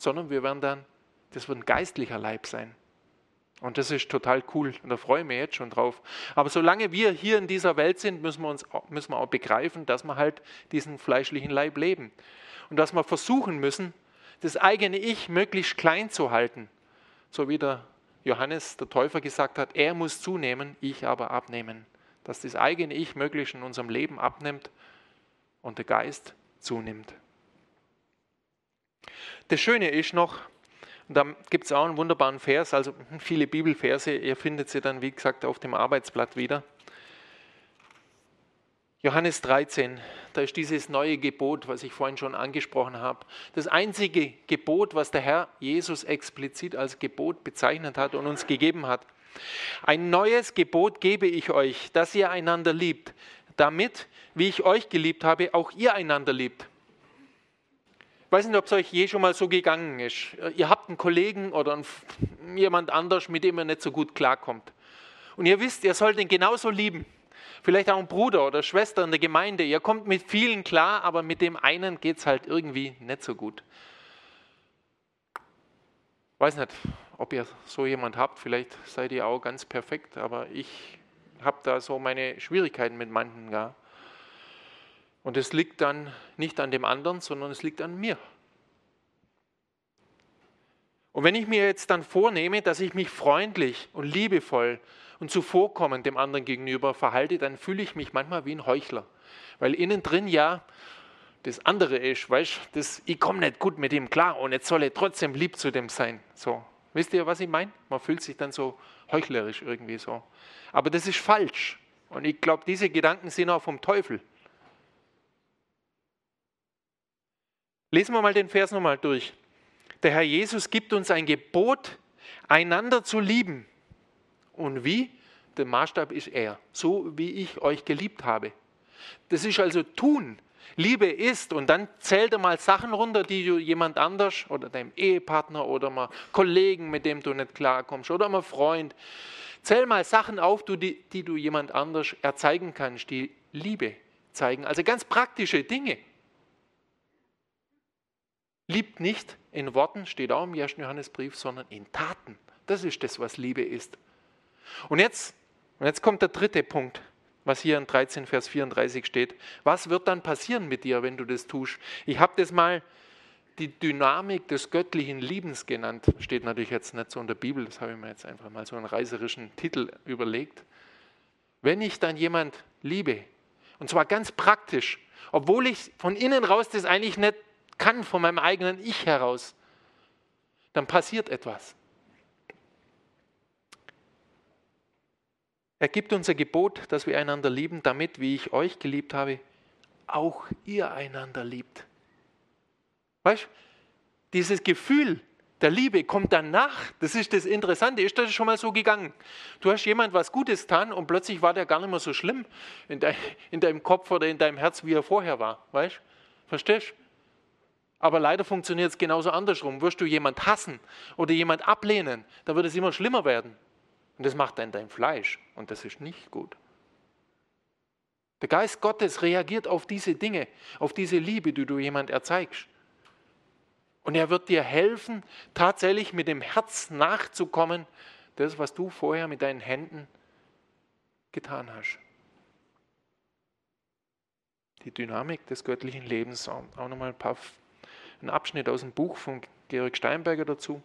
sondern das wird ein geistlicher Leib sein. Und das ist total cool und da freue ich mich jetzt schon drauf. Aber solange wir hier in dieser Welt sind, müssen wir auch begreifen, dass wir halt diesen fleischlichen Leib leben. Und dass wir versuchen müssen, das eigene Ich möglichst klein zu halten. So wie der Johannes, der Täufer, gesagt hat, er muss zunehmen, ich aber abnehmen. Dass das eigene Ich möglichst in unserem Leben abnimmt und der Geist zunimmt. Das Schöne ist noch, und da gibt es auch einen wunderbaren Vers, also viele Bibelverse, ihr findet sie dann, wie gesagt, auf dem Arbeitsblatt wieder. Johannes 13, da ist dieses neue Gebot, was ich vorhin schon angesprochen habe. Das einzige Gebot, was der Herr Jesus explizit als Gebot bezeichnet hat und uns gegeben hat. Ein neues Gebot gebe ich euch, dass ihr einander liebt, damit, wie ich euch geliebt habe, auch ihr einander liebt. Ich weiß nicht, ob es euch je schon mal so gegangen ist. Ihr habt einen Kollegen oder jemand anders, mit dem ihr nicht so gut klarkommt. Und ihr wisst, ihr sollt ihn genauso lieben. Vielleicht auch einen Bruder oder Schwester in der Gemeinde. Ihr kommt mit vielen klar, aber mit dem einen geht es halt irgendwie nicht so gut. Ich weiß nicht, ob ihr so jemand habt. Vielleicht seid ihr auch ganz perfekt, aber ich habe da so meine Schwierigkeiten mit manchen. Ja. Und es liegt dann nicht an dem anderen, sondern es liegt an mir. Und wenn ich mir jetzt dann vornehme, dass ich mich freundlich und liebevoll und zuvorkommend dem anderen gegenüber verhalte, dann fühle ich mich manchmal wie ein Heuchler. Weil innen drin ja das andere ist, weißt du, ich komme nicht gut mit ihm klar und jetzt soll er trotzdem lieb zu dem sein. So, wisst ihr, was ich meine? Man fühlt sich dann so heuchlerisch irgendwie so. Aber das ist falsch. Und ich glaube, diese Gedanken sind auch vom Teufel. Lesen wir mal den Vers nochmal durch. Der Herr Jesus gibt uns ein Gebot, einander zu lieben. Und wie? Der Maßstab ist er. So wie ich euch geliebt habe. Das ist also tun. Liebe ist, und dann zähl dir mal Sachen runter, die du jemand anders oder deinem Ehepartner oder mal Kollegen, mit dem du nicht klarkommst, oder mal Freund. Zähl mal Sachen auf, die du jemand anders erzeigen kannst, die Liebe zeigen. Also ganz praktische Dinge. Liebt nicht in Worten, steht auch im 1. Johannesbrief, sondern in Taten. Das ist das, was Liebe ist. Und jetzt kommt der dritte Punkt, was hier in 13, Vers 34 steht. Was wird dann passieren mit dir, wenn du das tust? Ich habe das mal die Dynamik des göttlichen Liebens genannt. Steht natürlich jetzt nicht so in der Bibel, das habe ich mir jetzt einfach mal so einen reißerischen Titel überlegt. Wenn ich dann jemand liebe, und zwar ganz praktisch, obwohl ich von innen raus das eigentlich nicht kann, von meinem eigenen Ich heraus, dann passiert etwas. Er gibt uns ein Gebot, dass wir einander lieben, damit, wie ich euch geliebt habe, auch ihr einander liebt. Weißt du, dieses Gefühl der Liebe kommt danach. Das ist das Interessante. Ist das schon mal so gegangen? Du hast jemand was Gutes getan und plötzlich war der gar nicht mehr so schlimm in deinem Kopf oder in deinem Herz, wie er vorher war. Weißt du? Verstehst du? Aber leider funktioniert es genauso andersrum. Wirst du jemand hassen oder jemand ablehnen, dann wird es immer schlimmer werden. Und das macht dann dein Fleisch. Und das ist nicht gut. Der Geist Gottes reagiert auf diese Dinge, auf diese Liebe, die du jemand erzeigst. Und er wird dir helfen, tatsächlich mit dem Herz nachzukommen, das, was du vorher mit deinen Händen getan hast. Die Dynamik des göttlichen Lebens. Auch nochmal ein Abschnitt aus dem Buch von Georg Steinberger dazu.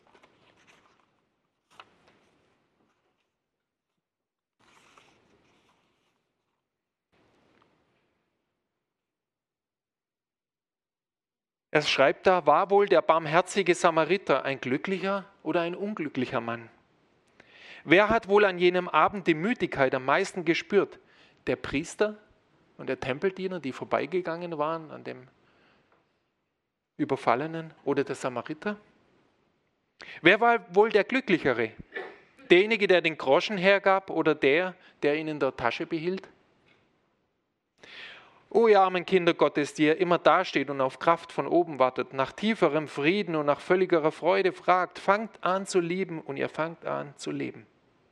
Er schreibt da, war wohl der barmherzige Samariter ein glücklicher oder ein unglücklicher Mann? Wer hat wohl an jenem Abend die Müdigkeit am meisten gespürt? Der Priester und der Tempeldiener, die vorbeigegangen waren an dem Überfallenen, oder der Samariter? Wer war wohl der Glücklichere? Derjenige, der den Groschen hergab, oder der ihn in der Tasche behielt? O ihr armen Kinder Gottes, die ihr immer dasteht und auf Kraft von oben wartet, nach tieferem Frieden und nach völligerer Freude fragt, fangt an zu lieben und ihr fangt an zu leben.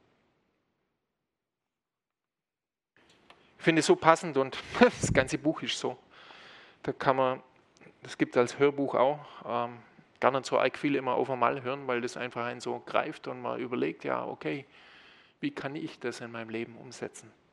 Ich finde es so passend und das ganze Buch ist so. Das gibt es als Hörbuch auch. gar nicht so arg viel immer auf einmal hören, weil das einfach einen so greift und man überlegt, ja, okay, wie kann ich das in meinem Leben umsetzen?